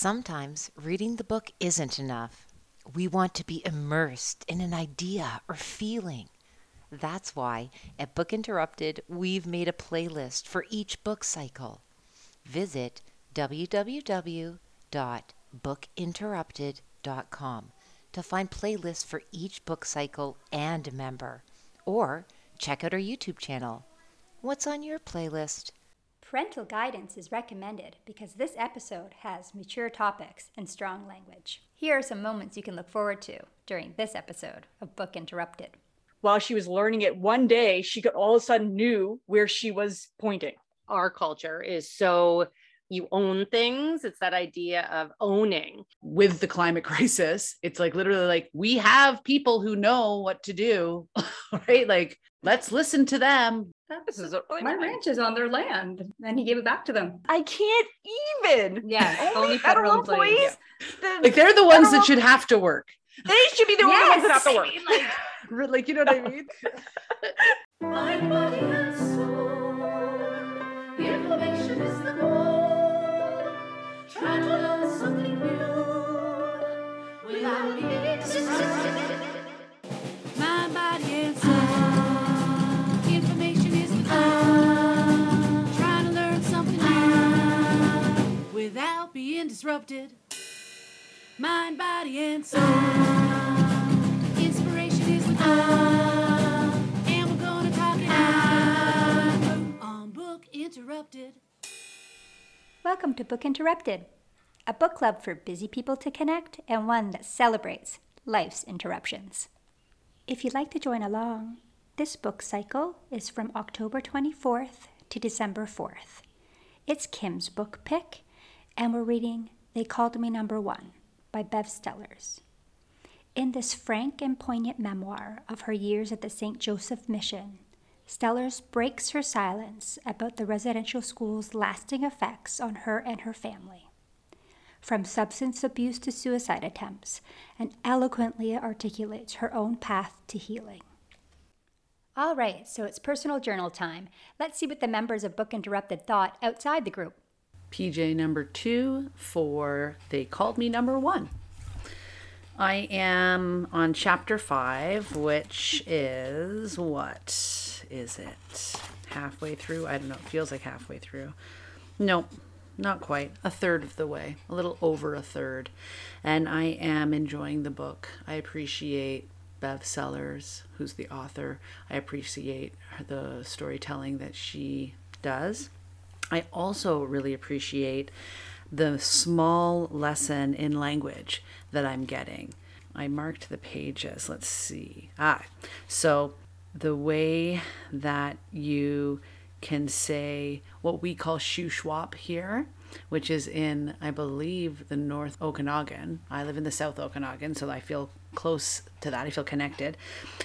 Sometimes reading the book isn't enough. We want to be immersed in an idea or feeling. That's why at Book Interrupted, we've made a playlist for each book cycle. Visit www.bookinterrupted.com to find playlists for each book cycle and member. Or check out our YouTube channel. What's on your playlist? Parental guidance is recommended because this episode has mature topics and strong language. Here are some moments you can look forward to during this episode of Book Interrupted. While she was learning it, one day she all of a sudden knew where she was pointing. Our culture is so you own things. It's that idea of owning. With the climate crisis, it's like literally like we have people who know what to do, right? Like, let's listen to them. This is My ranch is on their land, and he gave it back to them. I can't even. Yeah, Only federal employees. Like they're the ones that should have to work. They should be the only ones that have to work. Like, you know what I mean? Mind, body, and soul. Information is the goal. Try to learn something new without being distracted. Mind, body, and soul. Information is the goal. Trying to learn something new without being disrupted. Mind, body, and soul. Inspiration is the goal. And we're gonna talk it out on Book Interrupted. Welcome to Book Interrupted, a book club for busy people to connect and one that celebrates life's interruptions. If you'd like to join along, this book cycle is from October 24th to December 4th. It's Kim's book pick, and we're reading They Called Me Number One by Bev Stellers. In this frank and poignant memoir of her years at the St. Joseph Mission, Stellers breaks her silence about the residential school's lasting effects on her and her family. From substance abuse to suicide attempts, and eloquently articulates her own path to healing. All right, so it's personal journal time. Let's see what the members of Book Interrupted thought outside the group. PJ number 2 for They Called Me Number 1. I am on chapter 5, which is, what is it? Halfway through? I don't know. It feels like halfway through. Nope, not quite. A third of the way. A little over a third. And I am enjoying the book. I appreciate Bev Stellers, who's the author. I appreciate the storytelling that she does. I also really appreciate the small lesson in language that I'm getting. I marked the pages. Let's see. So the way that you can say what we call shuswap here, which is in, I believe, the North Okanagan. I live in the South Okanagan, so I feel close to that. I feel connected.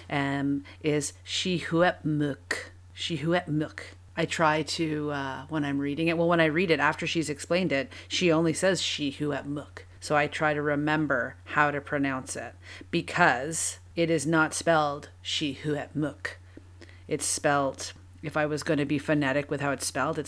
Is shihuepmuk. Shihuepmuk. I try to, when I'm reading it, when I read it after she's explained it, she only says shihuepmuk. So I try to remember how to pronounce it because it is not spelled shihuepmuk. It's spelled, if I was going to be phonetic with how it's spelled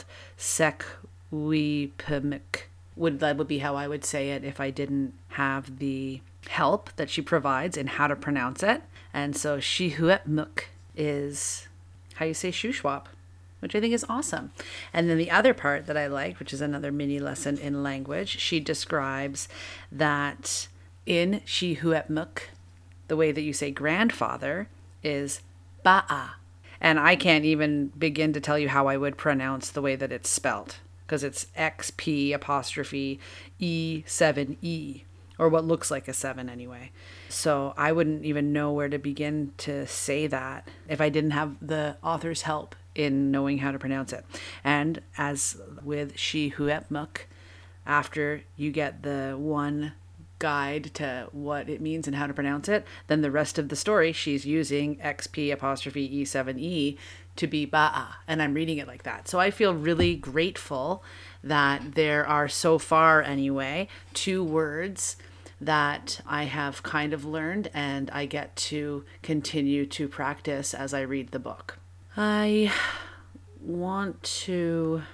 sekwepemuk. That would be how I would say it if I didn't have the help that she provides in how to pronounce it. And so shihuepmuk is how you say shuswap, which I think is awesome. And then the other part that I liked, which is another mini lesson in language, she describes that in shihuepmuk, the way that you say grandfather is ba'a. And I can't even begin to tell you how I would pronounce the way that it's spelled, because it's XP apostrophe E7E, or what looks like a 7 anyway. So I wouldn't even know where to begin to say that if I didn't have the author's help in knowing how to pronounce it. And as with shihuepmuk, after you get the one guide to what it means and how to pronounce it, then the rest of the story, she's using XP apostrophe E7E to be ba'a. And I'm reading it like that. So I feel really grateful that there are, so far anyway, 2 words that I have kind of learned and I get to continue to practice as I read the book. I want to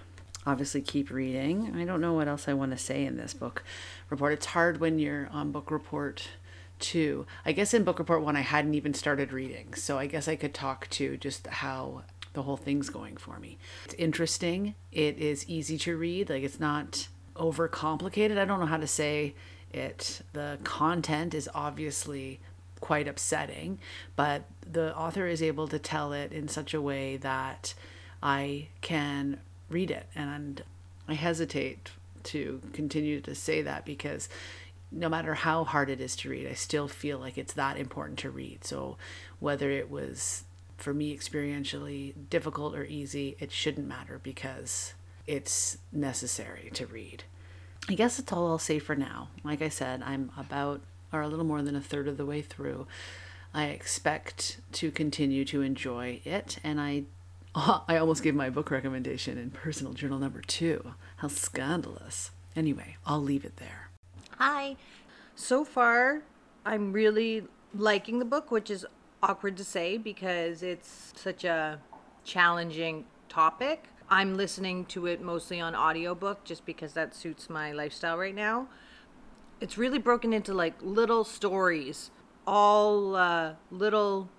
obviously keep reading. I don't know what else I want to say in this book report. It's hard when you're on book report 2. I guess in book report 1 I hadn't even started reading, so I guess I could talk to just how the whole thing's going for me. It's interesting. It is easy to read. Like, it's not overcomplicated. I don't know how to say it. The content is obviously quite upsetting, but the author is able to tell it in such a way that I can read it. And I hesitate to continue to say that because no matter how hard it is to read, I still feel like it's that important to read. So whether it was for me experientially difficult or easy, it shouldn't matter because it's necessary to read. I guess that's all I'll say for now. Like I said, I'm about or a little more than a third of the way through. I expect to continue to enjoy it, and I almost gave my book recommendation in personal journal number 2. How scandalous. Anyway, I'll leave it there. Hi. So far, I'm really liking the book, which is awkward to say because it's such a challenging topic. I'm listening to it mostly on audiobook just because that suits my lifestyle right now. It's really broken into like little stories, all little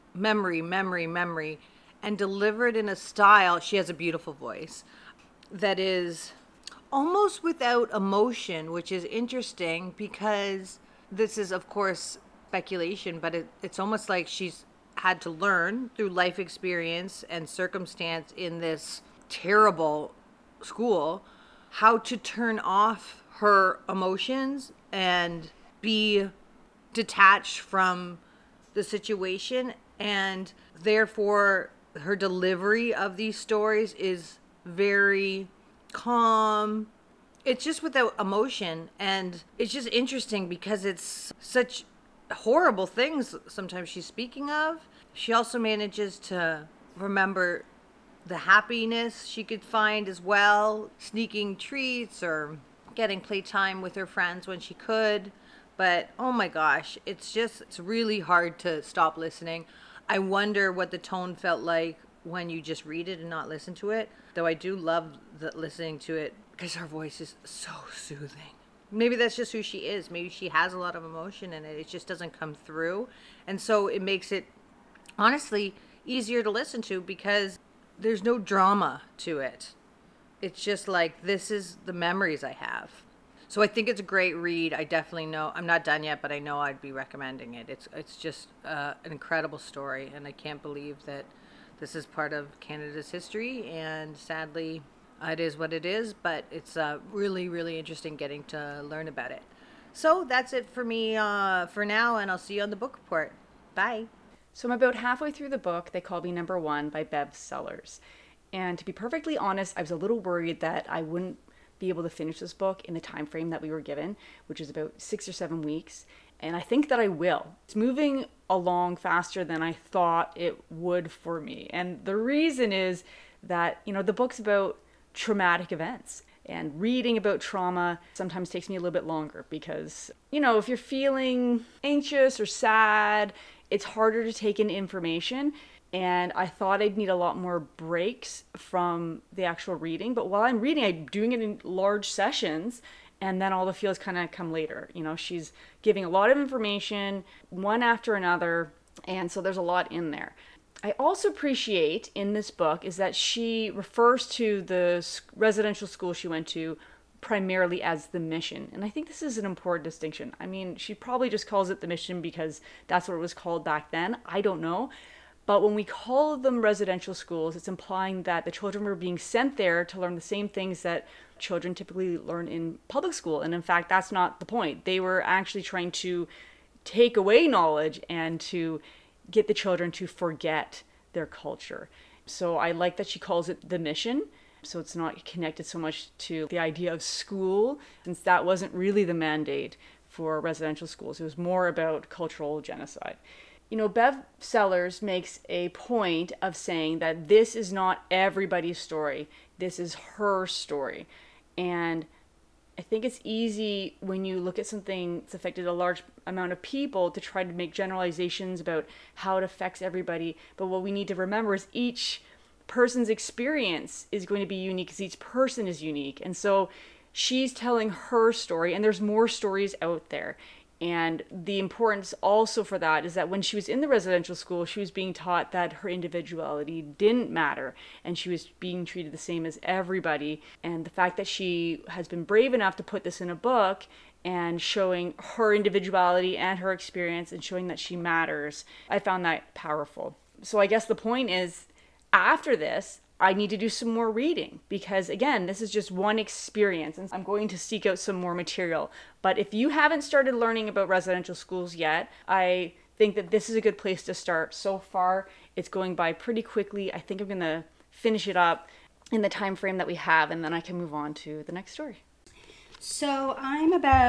memory, and delivered in a style. She has a beautiful voice that is almost without emotion, which is interesting because this is, of course, speculation, but it's almost like she's had to learn through life experience and circumstance in this terrible school how to turn off her emotions and be detached from the situation, and therefore her delivery of these stories is very calm. It's just without emotion, and it's just interesting because it's such horrible things sometimes she's speaking of. She also manages to remember the happiness she could find as well, sneaking treats or getting playtime with her friends when she could. But oh my gosh, it's really hard to stop listening. I wonder what the tone felt like when you just read it and not listen to it. Though I do love listening to it because her voice is so soothing. Maybe that's just who she is. Maybe she has a lot of emotion in it. It just doesn't come through. And so it makes it, honestly, easier to listen to because there's no drama to it. It's just like, this is the memories I have. So I think it's a great read. I definitely know, I'm not done yet, but I know I'd be recommending it. It's just an incredible story, and I can't believe that this is part of Canada's history, and sadly, it is what it is, but it's really, really interesting getting to learn about it. So that's it for me for now, and I'll see you on the book report. Bye. So I'm about halfway through the book, They Called Me Number One by Bev Sellers. And to be perfectly honest, I was a little worried that I wouldn't be able to finish this book in the time frame that we were given, which is about 6 or 7 weeks. And I think that I will. It's moving along faster than I thought it would for me. And the reason is that, the book's about traumatic events. And reading about trauma sometimes takes me a little bit longer because, if you're feeling anxious or sad, it's harder to take in information. And I thought I'd need a lot more breaks from the actual reading. But while I'm reading, I'm doing it in large sessions. And then all the feels kind of come later. She's giving a lot of information, one after another. And so there's a lot in there. I also appreciate in this book is that she refers to the residential school she went to primarily as the mission. And I think this is an important distinction. I mean, she probably just calls it the mission because that's what it was called back then. I don't know. But when we call them residential schools, it's implying that the children were being sent there to learn the same things that children typically learn in public school. And in fact, that's not the point. They were actually trying to take away knowledge and to get the children to forget their culture. So I like that she calls it the mission. So it's not connected so much to the idea of school, since that wasn't really the mandate for residential schools. It was more about cultural genocide. Bev Sellers makes a point of saying that this is not everybody's story. This is her story. And I think it's easy when you look at something that's affected a large amount of people to try to make generalizations about how it affects everybody. But what we need to remember is each person's experience is going to be unique because each person is unique. And so she's telling her story, and there's more stories out there. And the importance also for that is that when she was in the residential school, she was being taught that her individuality didn't matter and she was being treated the same as everybody. And the fact that she has been brave enough to put this in a book and showing her individuality and her experience and showing that she matters, I found that powerful. So I guess the point is, after this, I need to do some more reading because, again, this is just one experience and I'm going to seek out some more material. But if you haven't started learning about residential schools yet, I think that this is a good place to start. So far, it's going by pretty quickly. I think I'm going to finish it up in the time frame that we have, and then I can move on to the next story. So I'm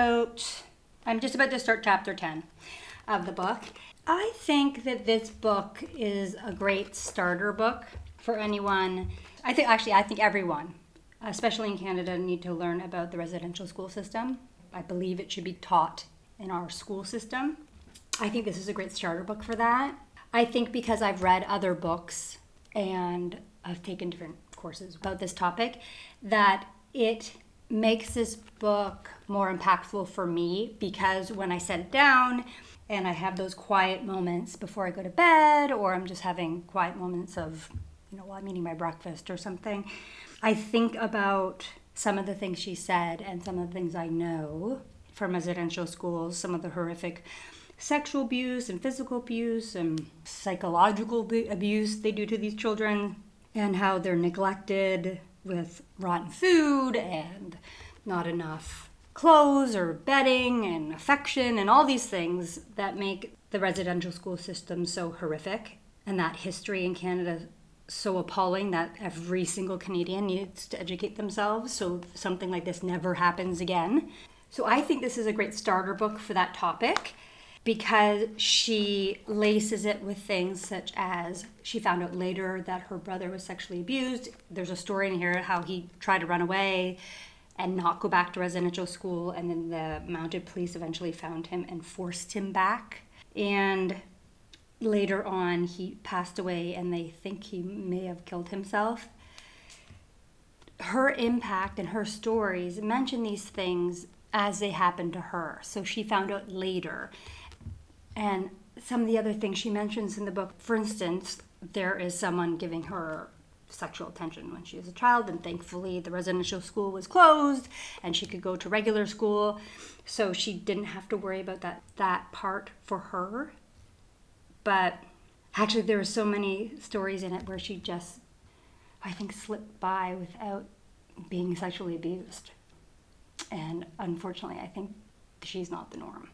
just about to start chapter 10 of the book. I think that this book is a great starter book for anyone. I think everyone, especially in Canada, need to learn about the residential school system. I believe it should be taught in our school system. I think this is a great starter book for that. I think because I've read other books and I've taken different courses about this topic, that it makes this book more impactful for me, because when I set it down and I have those quiet moments before I go to bed, or I'm just having quiet moments of, while I'm eating my breakfast or something, I think about some of the things she said and some of the things I know from residential schools, some of the horrific sexual abuse and physical abuse and psychological abuse they do to these children, and how they're neglected with rotten food and not enough clothes or bedding and affection and all these things that make the residential school system so horrific, and that history in Canada so appalling that every single Canadian needs to educate themselves so something like this never happens again. So I think this is a great starter book for that topic, because she laces it with things such as she found out later that her brother was sexually abused. There's a story in here how he tried to run away and not go back to residential school, and then the mounted police eventually found him and forced him back. And later on, he passed away and they think he may have killed himself. Her impact and her stories mention these things as they happened to her. So she found out later. And some of the other things she mentions in the book, for instance, there is someone giving her sexual attention when she was a child, and thankfully the residential school was closed and she could go to regular school, so she didn't have to worry about that part for her. But actually there were so many stories in it where she just, I think, slipped by without being sexually abused, and unfortunately I think she's not the norm.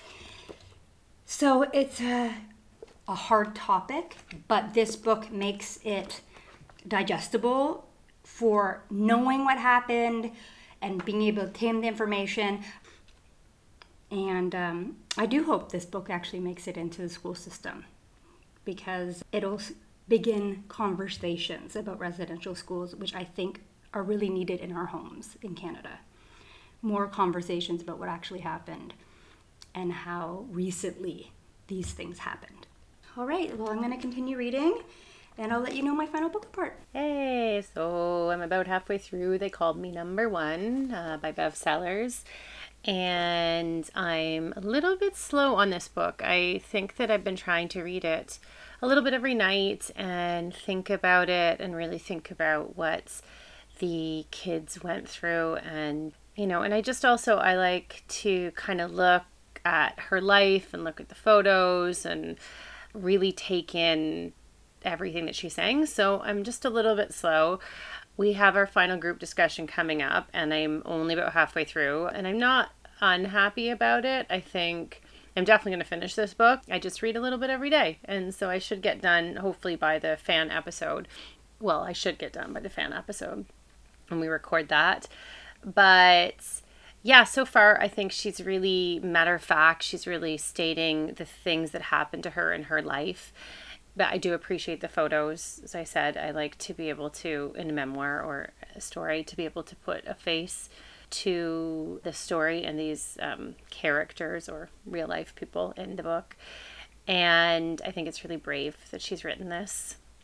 So it's a hard topic, but this book makes it digestible for knowing what happened and being able to obtain the information. And I do hope this book actually makes it into the school system, because it'll begin conversations about residential schools, which I think are really needed in our homes in Canada. More conversations about what actually happened and how recently these things happened. All right, well, I'm going to continue reading, and I'll let you know my final book report. Hey, so I'm about halfway through They Called Me Number One by Bev Sellers, and I'm a little bit slow on this book. I think that I've been trying to read it a little bit every night and think about it and really think about what the kids went through, and and I like to kind of look at her life and look at the photos and really take in everything that she's saying. So I'm just a little bit slow. We have our final group discussion coming up, and I'm only about halfway through, and I'm not unhappy about it. I think I'm definitely going to finish this book. I just read a little bit every day, and so I should get done hopefully by the fan episode. Well, I should get done by the fan episode when we record that. But yeah, so far I think she's really matter of fact. She's really stating the things that happened to her in her life. But I do appreciate the photos. As I said, I like to be able to, in a memoir or a story, to be able to put a face to the story and these characters or real life people in the book. And I think it's really brave that she's written this.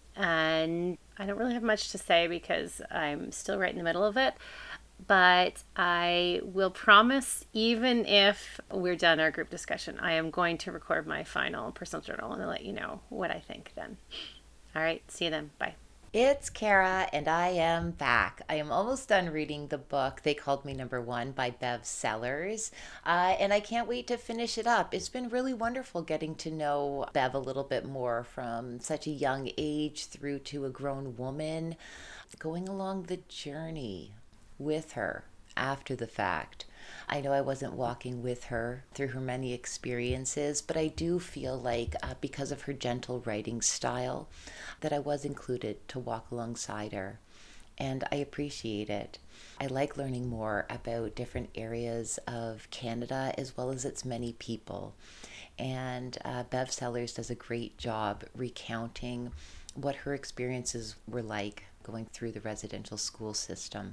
And I don't really have much to say because I'm still right in the middle of it. But I will promise, even if we're done our group discussion, I am going to record my final personal journal and I'll let you know what I think then. All right, see you then. Bye. It's Kara, and I am back. I am almost done reading the book They Called Me Number One by Bev Sellers, and I can't wait to finish it up. It's been really wonderful getting to know Bev a little bit more from such a young age through to a grown woman, going along the journey with her after the fact. I know I wasn't walking with her through her many experiences, but I do feel like because of her gentle writing style, that I was included to walk alongside her. And I appreciate it. I like learning more about different areas of Canada as well as its many people. And Bev Sellers does a great job recounting what her experiences were like going through the residential school system.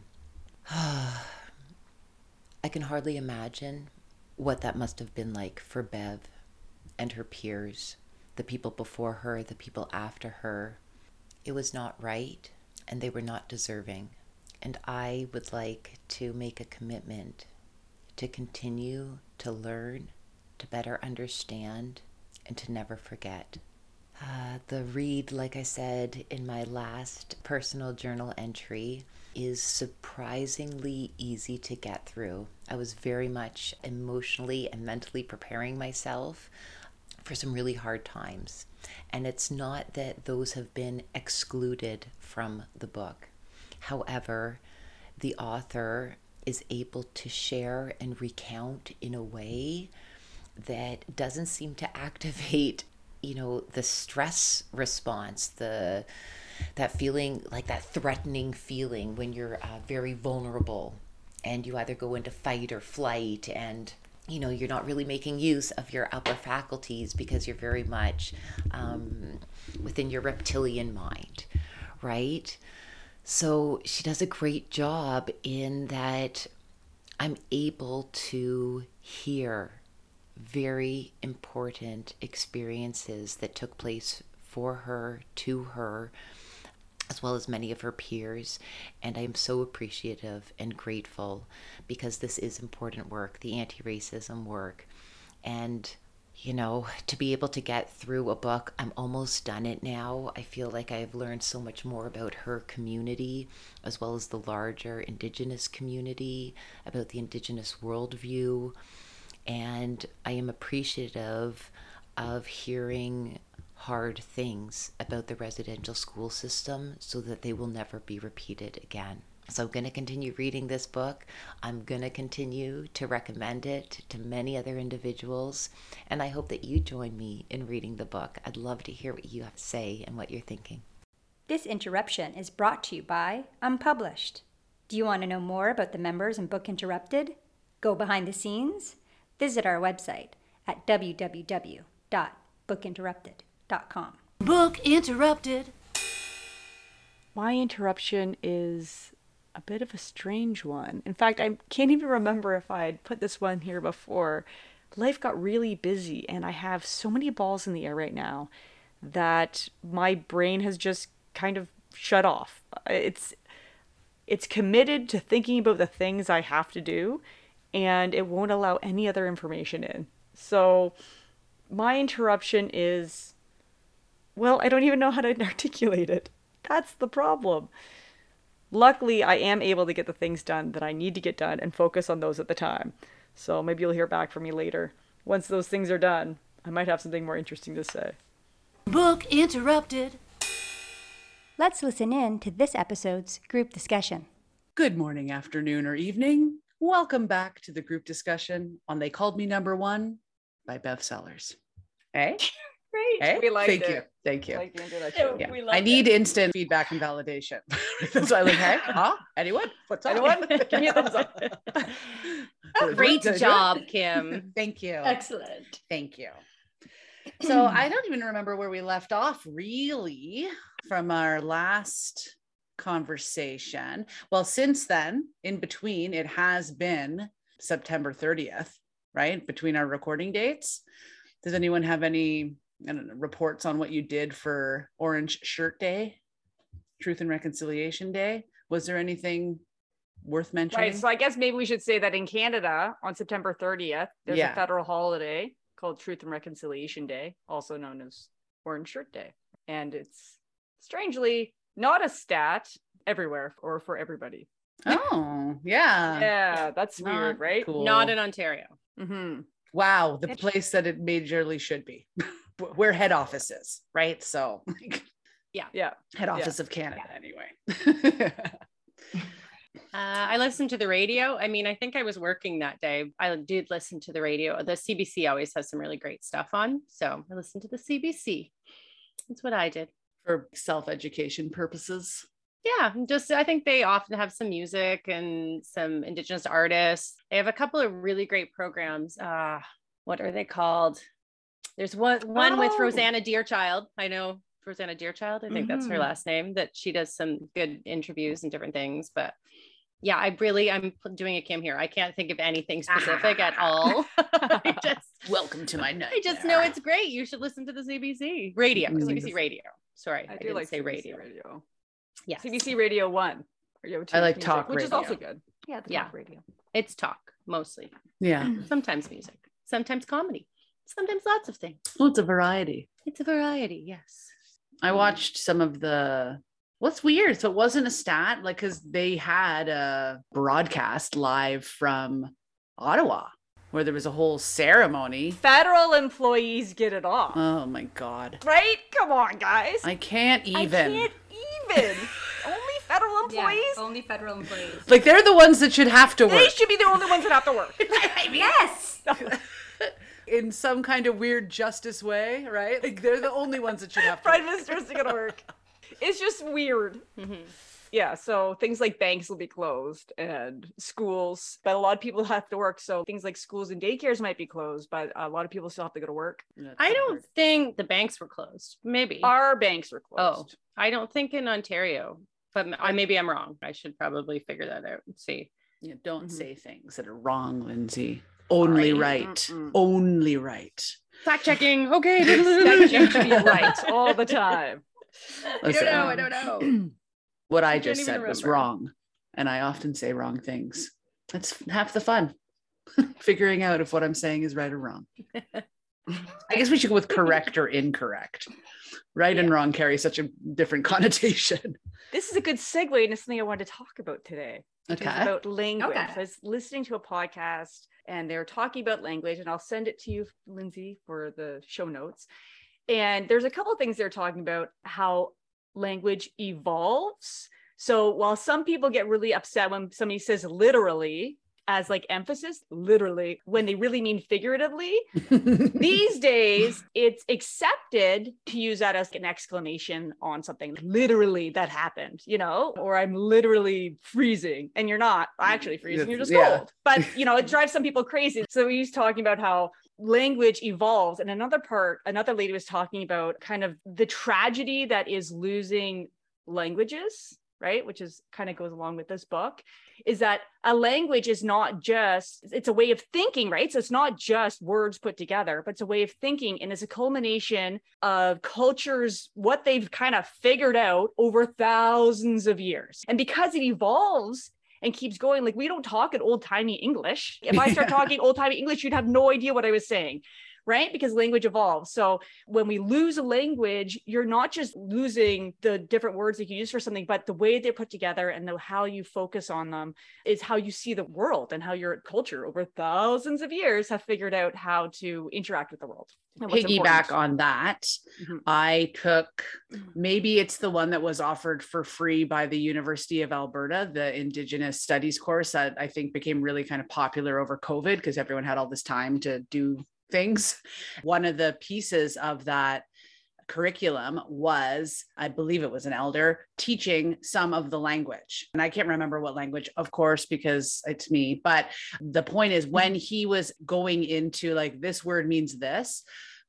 I can hardly imagine what that must have been like for Bev and her peers, the people before her, the people after her. It was not right, and they were not deserving. And I would like to make a commitment to continue to learn, to better understand, and to never forget. The read, like I said in my last personal journal entry, is surprisingly easy to get through. I was very much emotionally and mentally preparing myself for some really hard times. And it's not that those have been excluded from the book. However, the author is able to share and recount in a way that doesn't seem to activate the stress response, that feeling, like that threatening feeling when you're very vulnerable and you either go into fight or flight, and you're not really making use of your upper faculties because you're very much within your reptilian mind, right? So she does a great job in that I'm able to hear very important experiences that took place for her, to her, as well as many of her peers. And I am so appreciative and grateful because this is important work, the anti-racism work. And, to be able to get through a book, I'm almost done it now. I feel like I have learned so much more about her community, as well as the larger Indigenous community, about the Indigenous worldview. And I am appreciative of hearing hard things about the residential school system so that they will never be repeated again. So I'm going to continue reading this book. I'm going to continue to recommend it to many other individuals. And I hope that you join me in reading the book. I'd love to hear what you have to say and what you're thinking. This interruption is brought to you by Unpublished. Do you want to know more about the members and Book Interrupted? Go behind the scenes? Visit our website at www.bookinterrupted.com. Book interrupted. My interruption is a bit of a strange one. In fact, I can't even remember if I had put this one here before. Life got really busy, and I have so many balls in the air right now that my brain has just kind of shut off. It's committed to thinking about the things I have to do, and it won't allow any other information in. So my interruption is, well, I don't even know how to articulate it. That's the problem. Luckily, I am able to get the things done that I need to get done and focus on those at the time. So maybe you'll hear back from me later. Once those things are done, I might have something more interesting to say. Book interrupted. Let's listen in to this episode's group discussion. Good morning, afternoon, or evening. Welcome back to the group discussion on They Called Me Number One by Bev Sellers. Hey? Great. Hey? We liked Thank it. you. Thank you. Like the introduction. Yeah. We I loved need it. instant feedback and validation. That's why I'm like, hey, huh? Anyone? What's up? Anyone? Give me a thumbs up. Great Good. job, Kim. Thank you. Excellent. Thank you. So I don't even remember where we left off really from our last conversation. Well, since then, in between, it has been September 30th, right? Between our recording dates. Does anyone have any I don't know, reports on what you did for Orange Shirt Day, Truth and Reconciliation Day. Was there anything worth mentioning? Right. So I guess maybe we should say that in Canada on September 30th, there's a federal holiday called Truth and Reconciliation Day, also known as Orange Shirt Day. And it's strangely not a stat everywhere or for everybody. Oh, yeah. Yeah, that's weird, right? Cool. Not in Ontario. Mm-hmm. Wow, the place that it majorly should be, where head office is, right? So, Yeah. head office of Canada, anyway. I listened to the radio. I mean, I think I was working that day. I did listen to the radio. The CBC always has some really great stuff on. So I listened to the CBC. That's what I did. For self-education purposes. Yeah, just I think they often have some music and some Indigenous artists. They have a couple of really great programs. What are they called? There's one with Rosanna Deerchild. I know Rosanna Deerchild. I think that's her last name, that she does some good interviews and different things. But yeah, I'm doing a Kim here. I can't think of anything specific at all. Welcome to my night. I just know it's great. You should listen to the CBC radio. CBC radio. Sorry, I do didn't like say CBC radio. Yeah. CBC Radio 1. I like talk which radio. is also good. Yeah, talk radio. It's talk mostly. Yeah. Sometimes music, sometimes comedy, sometimes lots of things. Well, it's a variety. It's a variety, yes. I watched some of the, what's weird. So it wasn't a stat, like, because they had a broadcast live from Ottawa where there was a whole ceremony. Federal employees get it off. Oh my God. Right? Come on, guys. I can't even. Only federal employees? Yeah, only federal employees. Like, they're the ones that should have to work. They should be the only ones that have to work. Yes. In some kind of weird justice way, right? Like, they're the only ones that should have to Prime Minister's gonna work. It's just weird. Yeah, so things like banks will be closed and schools, but a lot of people have to work. So things like schools and daycares might be closed, but a lot of people still have to go to work. I don't think the banks were closed. Maybe. Our banks were closed. Oh, I don't think in Ontario, but maybe I'm wrong. I should probably figure that out and see. Yeah, don't say things that are wrong, Lindsay. Only right. Only right. Fact checking. Okay. Expect you to be right all the time. Listen, I don't know. What I can't just even said was remember. wrong. And I often say wrong things. That's half the fun. Figuring out if what I'm saying is right or wrong. I guess we should go with correct or incorrect. Right and wrong carry such a different connotation. This is a good segue into something I wanted to talk about today. Which is Okay. about language. Okay. I was listening to a podcast and they were talking about language, and I'll send it to you, Lindsay, for the show notes. And there's a couple of things they're talking about how language evolves. So while some people get really upset when somebody says literally as like emphasis, literally, when they really mean figuratively, these days it's accepted to use that as an exclamation on something. Literally that happened, you know, or I'm literally freezing, and you're not actually freezing, you're just cold. But you know, it drives some people crazy. So he's talking about how language evolves. And another lady was talking about kind of the tragedy that is losing languages, right? Which is kind of goes along with this book, is that a language is not just, it's a way of thinking, right? So it's not just words put together, but it's a way of thinking. And it's a culmination of cultures, what they've kind of figured out over thousands of years. And because it evolves and keeps going, like we don't talk in old-timey English. If I start talking old-timey English, you'd have no idea what I was saying, right? Because language evolves. So when we lose a language, you're not just losing the different words that you use for something, but the way they're put together and how you focus on them is how you see the world, and how your culture over thousands of years have figured out how to interact with the world. Piggyback on that, I took, maybe it's the one that was offered for free by the University of Alberta, the Indigenous Studies course that I think became really kind of popular over COVID because everyone had all this time to do things. One of the pieces of that curriculum was, I believe it was an elder teaching some of the language. And I can't remember what language, of course, because it's me. But the point is, when he was going into like, this word means this,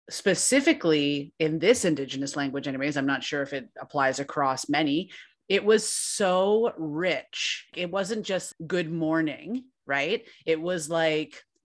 specifically in this Indigenous language, anyways, I'm not sure if it applies across many, it was so rich. It wasn't just good morning, right? It was like,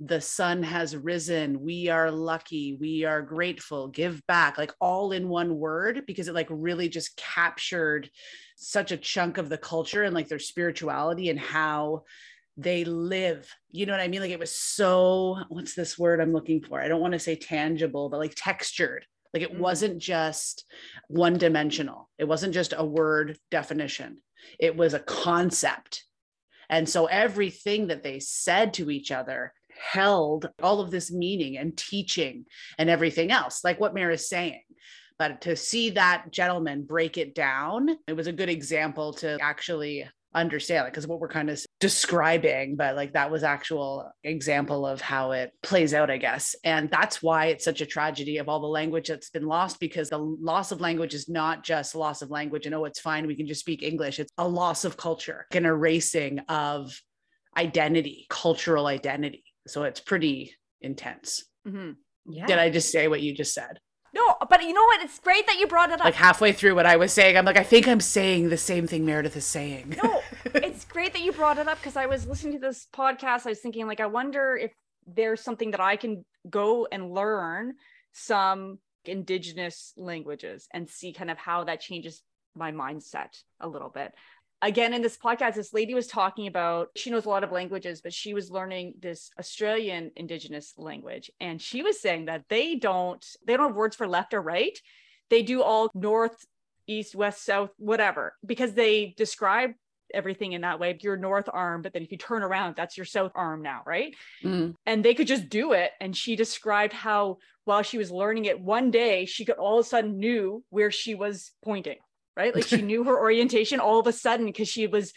the sun has risen, we are lucky, we are grateful, give back, like all in one word, because it like really just captured such a chunk of the culture and like their spirituality and how they live. You know what I mean? Like it was so, what's this word I'm looking for? I don't want to say tangible, but like textured. Like it wasn't just one dimensional. It wasn't just a word definition. It was a concept. And so everything that they said to each other held all of this meaning and teaching and everything else, like what Mara's saying. But to see that gentleman break it down, it was a good example to actually understand it, because what we're kind of describing, but like that was actual example of how it plays out, I guess. And that's why it's such a tragedy of all the language that's been lost, because the loss of language is not just loss of language and, oh, it's fine, we can just speak English. It's a loss of culture, an erasing of identity, cultural identity. So it's pretty intense. Yeah. Did I just say what you just said? No, but you know what? It's great that you brought it up. Like halfway through what I was saying, I'm like, I think I'm saying the same thing Meredith is saying. No, it's great that you brought it up, because I was listening to this podcast. I was thinking, like, I wonder if there's something that I can go and learn some Indigenous languages and see kind of how that changes my mindset a little bit. Again, in this podcast, this lady was talking about, she knows a lot of languages, but she was learning this Australian Indigenous language. And she was saying that they don't have words for left or right. They do all north, east, west, south, whatever, because they describe everything in that way. Your north arm, but then if you turn around, that's your south arm now, right? And they could just do it. And she described how while she was learning it, one day she could all of a sudden knew where she was pointing. Right? Like she knew her orientation all of a sudden because she was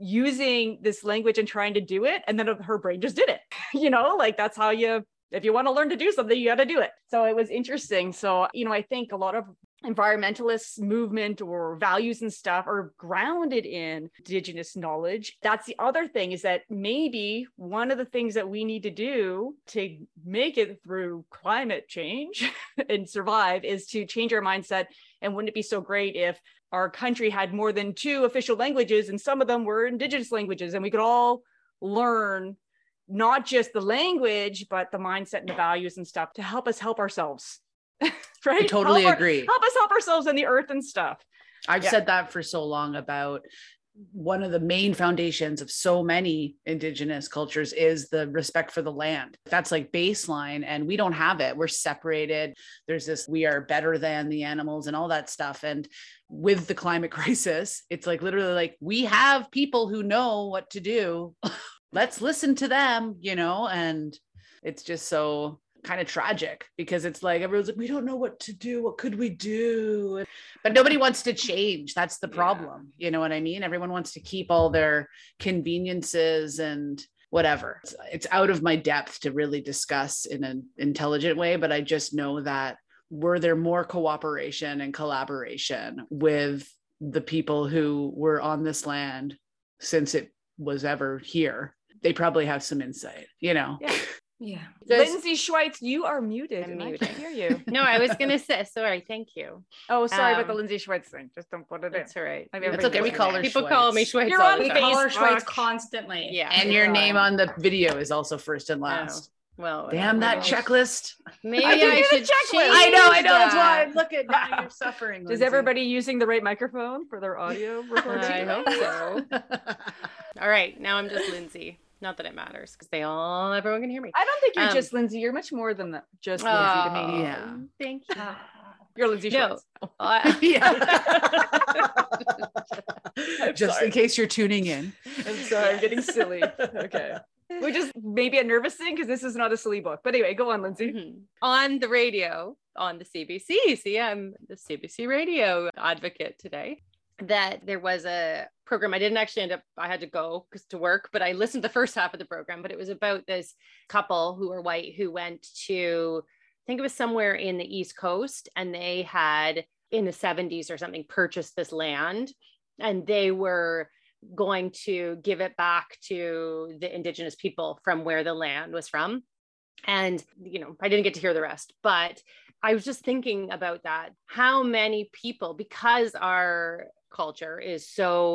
using this language and trying to do it. And then her brain just did it. You know, like that's how if you want to learn to do something, you got to do it. So it was interesting. So, you know, I think a lot of environmentalist movement or values and stuff are grounded in Indigenous knowledge. That's the other thing, is that maybe one of the things that we need to do to make it through climate change and survive is to change our mindset. And wouldn't it be so great if our country had more than 2 official languages and some of them were Indigenous languages, and we could all learn not just the language, but the mindset and the values and stuff to help us help ourselves. Right? I totally agree. Help us help ourselves in the earth and stuff. I've said that for so long about one of the main foundations of so many Indigenous cultures is the respect for the land. That's like baseline, and we don't have it. We're separated. There's this, we are better than the animals and all that stuff. And with the climate crisis, it's like literally like, we have people who know what to do. Let's listen to them, you know? And it's just so kind of tragic, because it's like everyone's like, we don't know what to do, what could we do, but nobody wants to change. That's the problem. You know what I mean? Everyone wants to keep all their conveniences and whatever. It's out of my depth to really discuss in an intelligent way, but I just know that were there more cooperation and collaboration with the people who were on this land since it was ever here, they probably have some insight, you know? Yeah. Lindsay Schweitz, you are muted. I'm I muted. can't hear you. No, I was going to say, sorry, thank you. Oh, sorry about the Lindsay Schweitz thing. Just don't put it in. That's all right. Maybe It's everybody okay. We knows call your her name. People call me Schweitz You're all on the We time. call her Facebook. Schweitz constantly. Yeah. And your name on the video is also first and last. Well, Damn that checklist. Maybe I did I the should checklist. change I know. that. That's why. Look at now you're suffering. Is Lindsay. everybody using the right microphone for their audio recording? I hope so. All right, now I'm just Lindsay. Not that it matters, because everyone can hear me. I don't think you're Um, just Lindsay. You're much more than that. Just Lindsay to me. Yeah. Thank you. You're Lindsay No. Schweitz. Just sorry. in case you're tuning in. I'm sorry, I'm getting silly. Okay. We just maybe a nervous thing because this is not a silly book. But anyway, go on, Lindsay. Mhm. On the radio, on the CBC. See, I'm the CBC radio advocate today. That there was a program. I didn't actually end up, I had to go to work, but I listened to the first half of the program. But it was about this couple who were white who went to, I think it was somewhere in the East Coast, and they had in the 70s or something purchased this land, and they were going to give it back to the Indigenous people from where the land was from. And, you know, I didn't get to hear the rest, but I was just thinking about that. How many people, because our culture is so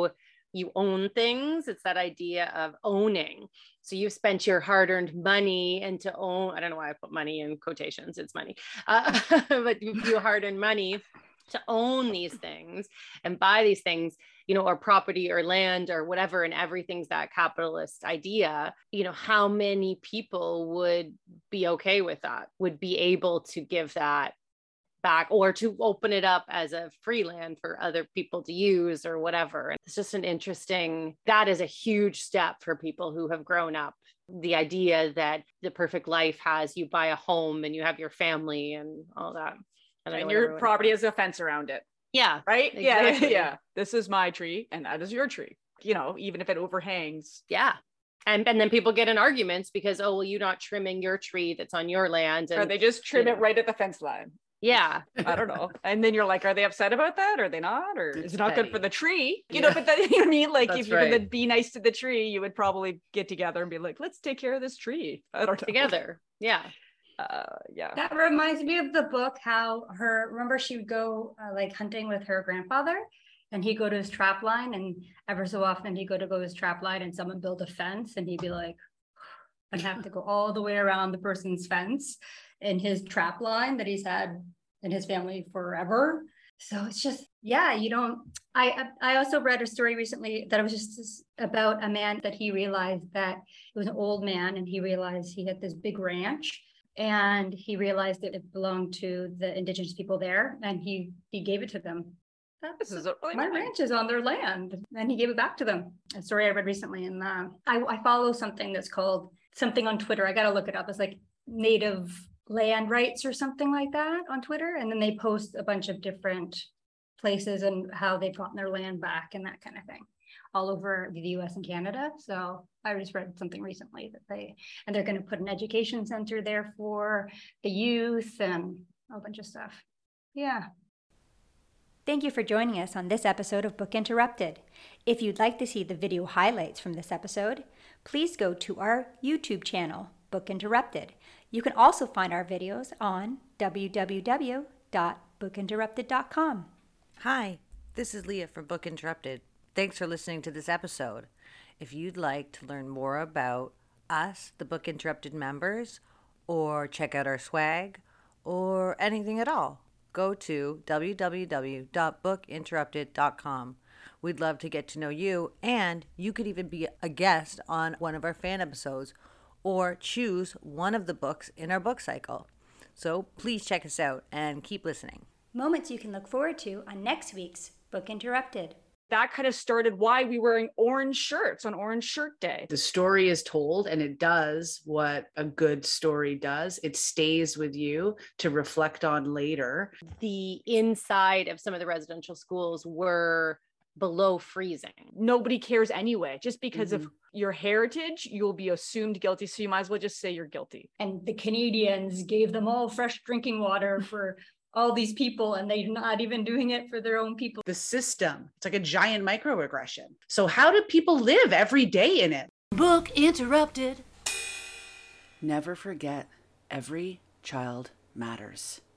you own things. It's that idea of owning. So you've spent your hard-earned money and to own, I don't know why I put money in quotations, it's money, but you hard-earned money to own these things and buy these things, or property or land or whatever, and everything's that capitalist idea. How many people would be okay with that, would be able to give that back or to open it up as a free land for other people to use or whatever. And it's just that is a huge step for people who have grown up. The idea that the perfect life has, you buy a home and you have your family and all that. And your property has a fence around it. Yeah. Right? Exactly. Yeah. This is my tree and that is your tree, even if it overhangs. Yeah. And then people get in arguments because, oh, well, you're not trimming your tree that's on your land. And or they just trim it right at the fence line. Yeah. I don't know. And then you're like, are they upset about that? Are they not? Or is it not good for the tree? But that, you know what I mean? Like, if you're going to be nice to the tree, you would probably get together and be like, let's take care of this tree. I don't know. Together. Yeah. Yeah. That reminds me of the book, remember she would go like hunting with her grandfather and he'd go to his trap line, and ever so often he'd go to his trap line and someone build a fence and he'd be like, I'd have to go all the way around the person's fence in his trap line that he's had in his family forever. So it's just, I also read a story recently that was just about a man that he realized that it was an old man, and he realized he had this big ranch. And he realized that it belonged to the indigenous people there, and he gave it to them. My ranch is on their land, and he gave it back to them. A story I read recently, and I follow something that's called something on Twitter. I got to look it up. It's like Native Land Rights or something like that on Twitter, and then they post a bunch of different places and how they've gotten their land back and that kind of thing, all over the US and Canada. So I just read something recently that they're going to put an education center there for the youth and a bunch of stuff. Yeah. Thank you for joining us on this episode of Book Interrupted. If you'd like to see the video highlights from this episode, please go to our YouTube channel, Book Interrupted. You can also find our videos on www.bookinterrupted.com. Hi, this is Leah from Book Interrupted. Thanks for listening to this episode. If you'd like to learn more about us, the Book Interrupted members, or check out our swag, or anything at all, go to www.bookinterrupted.com. We'd love to get to know you, and you could even be a guest on one of our fan episodes, or choose one of the books in our book cycle. So please check us out and keep listening. Moments you can look forward to on next week's Book Interrupted. That kind of started why we were wearing orange shirts on Orange Shirt Day. The story is told, and it does what a good story does. It stays with you to reflect on later. The inside of some of the residential schools were below freezing. Nobody cares anyway. Just because of your heritage, you'll be assumed guilty. So you might as well just say you're guilty. And the Canadians gave them all fresh drinking water for all these people, and they're not even doing it for their own people. The system, it's like a giant microaggression. So how do people live every day in it? Book Interrupted. Never forget, every child matters.